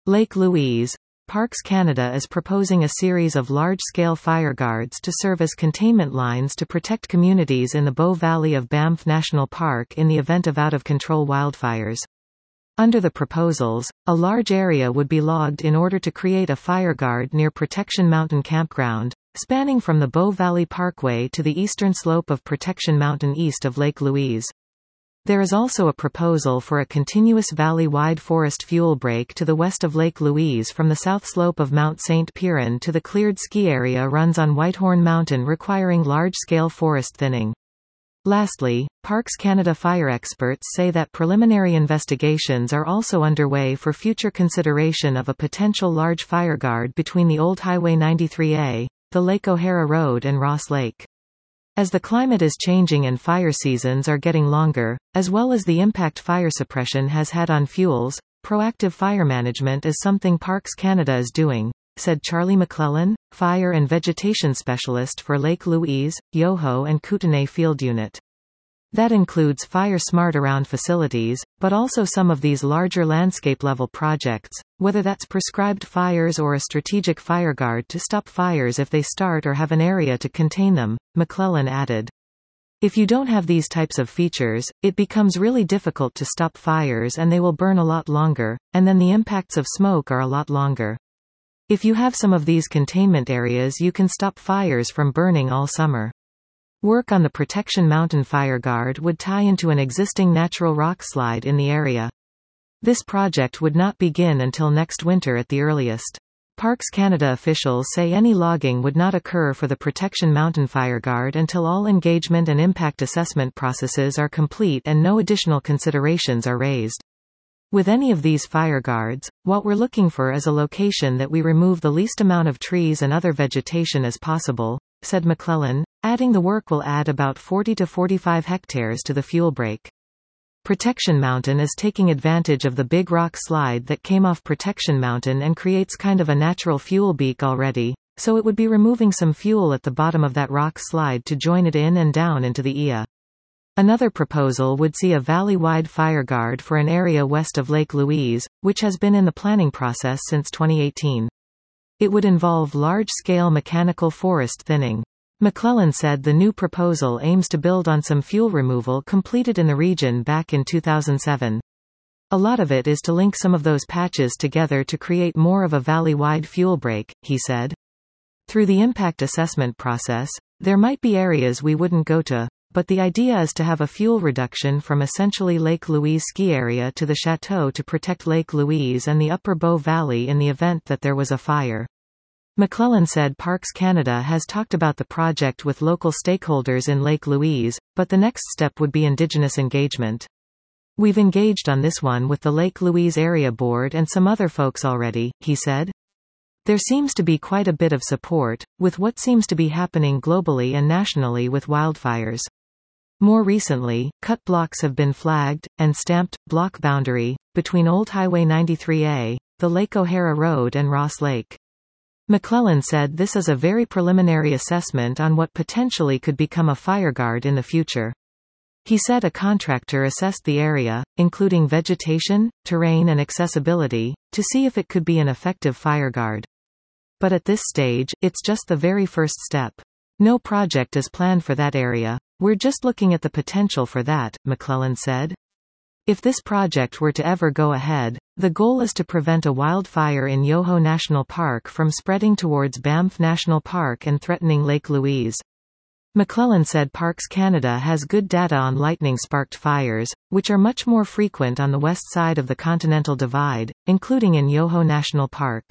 Lake Louise. Parks Canada is proposing a series of large-scale fireguards to serve as containment lines to protect communities in the Bow Valley of Banff National Park in the event of out-of-control wildfires. Under the proposals, a large area would be logged in order to create a fireguard near Protection Mountain Campground, spanning from the Bow Valley Parkway to the eastern slope of Protection Mountain east of Lake Louise. There is also a proposal for a continuous valley-wide forest fuel break to the west of Lake Louise from the south slope of Mount St. Piran to the cleared ski area runs on Whitehorn Mountain, requiring large-scale forest thinning. Lastly, Parks Canada fire experts say that preliminary investigations are also underway for future consideration of a potential large fireguard between the old Highway 93A, the Lake O'Hara Road and Ross Lake. As the climate is changing and fire seasons are getting longer, as well as the impact fire suppression has had on fuels, proactive fire management is something Parks Canada is doing, said Charlie McClellan, fire and vegetation specialist for Lake Louise, Yoho and Kootenay Field Unit. That includes fire smart around facilities, but also some of these larger landscape-level projects, whether that's prescribed fires or a strategic fireguard to stop fires if they start or have an area to contain them, McClellan added. If you don't have these types of features, it becomes really difficult to stop fires and they will burn a lot longer, and then the impacts of smoke are a lot longer. If you have some of these containment areas, you can stop fires from burning all summer. Work on the Protection Mountain Fireguard would tie into an existing natural rock slide in the area. This project would not begin until next winter at the earliest. Parks Canada officials say any logging would not occur for the Protection Mountain Fireguard until all engagement and impact assessment processes are complete and no additional considerations are raised. With any of these fireguards, what we're looking for is a location that we remove the least amount of trees and other vegetation as possible, said McClellan, adding the work will add about 40 to 45 hectares to the fuel break. Protection Mountain is taking advantage of the big rock slide that came off Protection Mountain and creates kind of a natural fuel beak already, so it would be removing some fuel at the bottom of that rock slide to join it in and down into the EA. Another proposal would see a valley-wide fireguard for an area west of Lake Louise, which has been in the planning process since 2018. It would involve large-scale mechanical forest thinning. McClellan said the new proposal aims to build on some fuel removal completed in the region back in 2007. A lot of it is to link some of those patches together to create more of a valley-wide fuel break, he said. Through the impact assessment process, there might be areas we wouldn't go to, but the idea is to have a fuel reduction from essentially Lake Louise ski area to the chateau to protect Lake Louise and the upper Bow Valley in the event that there was a fire. McClellan said Parks Canada has talked about the project with local stakeholders in Lake Louise, but the next step would be Indigenous engagement. We've engaged on this one with the Lake Louise Area Board and some other folks already, he said. There seems to be quite a bit of support, with what seems to be happening globally and nationally with wildfires. More recently, cut blocks have been flagged, and stamped, block boundary, between Old Highway 93A, the Lake O'Hara Road and Ross Lake. McClellan said this is a very preliminary assessment on what potentially could become a fireguard in the future. He said a contractor assessed the area, including vegetation, terrain and accessibility, to see if it could be an effective fireguard. But at this stage, it's just the very first step. No project is planned for that area. We're just looking at the potential for that, McClellan said. If this project were to ever go ahead, the goal is to prevent a wildfire in Yoho National Park from spreading towards Banff National Park and threatening Lake Louise. McClellan said Parks Canada has good data on lightning-sparked fires, which are much more frequent on the west side of the Continental Divide, including in Yoho National Park.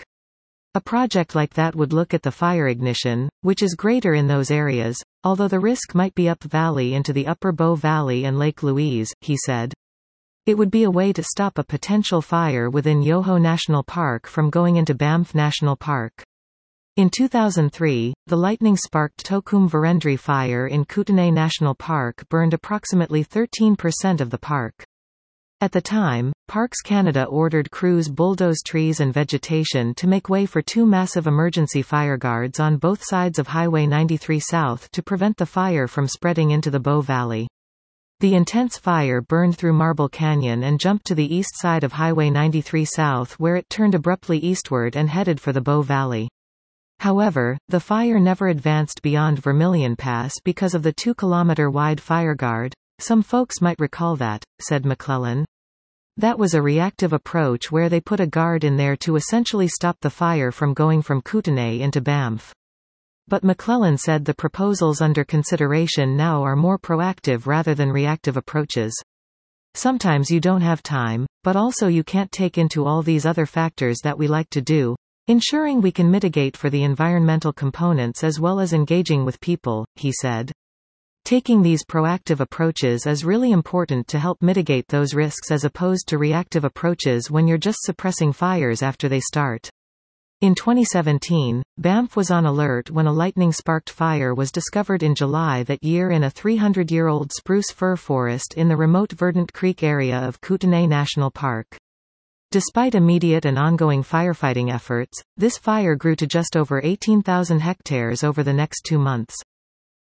A project like that would look at the fire ignition, which is greater in those areas, although the risk might be up valley into the upper Bow Valley and Lake Louise, he said. It would be a way to stop a potential fire within Yoho National Park from going into Banff National Park. In 2003, the lightning-sparked Tokum Verendrye fire in Kootenay National Park burned approximately 13% of the park. At the time, Parks Canada ordered crews bulldoze trees and vegetation to make way for two massive emergency fireguards on both sides of Highway 93 South to prevent the fire from spreading into the Bow Valley. The intense fire burned through Marble Canyon and jumped to the east side of Highway 93 South, where it turned abruptly eastward and headed for the Bow Valley. However, the fire never advanced beyond Vermilion Pass because of the 2-kilometer-wide fireguard. Some folks might recall that, said McClellan. That was a reactive approach where they put a guard in there to essentially stop the fire from going from Kootenay into Banff. But McClellan said the proposals under consideration now are more proactive rather than reactive approaches. Sometimes you don't have time, but also you can't take into all these other factors that we like to do, ensuring we can mitigate for the environmental components as well as engaging with people, he said. Taking these proactive approaches is really important to help mitigate those risks as opposed to reactive approaches when you're just suppressing fires after they start. In 2017, Banff was on alert when a lightning-sparked fire was discovered in July that year in a 300-year-old spruce fir forest in the remote Verdant Creek area of Kootenay National Park. Despite immediate and ongoing firefighting efforts, this fire grew to just over 18,000 hectares over the next 2 months.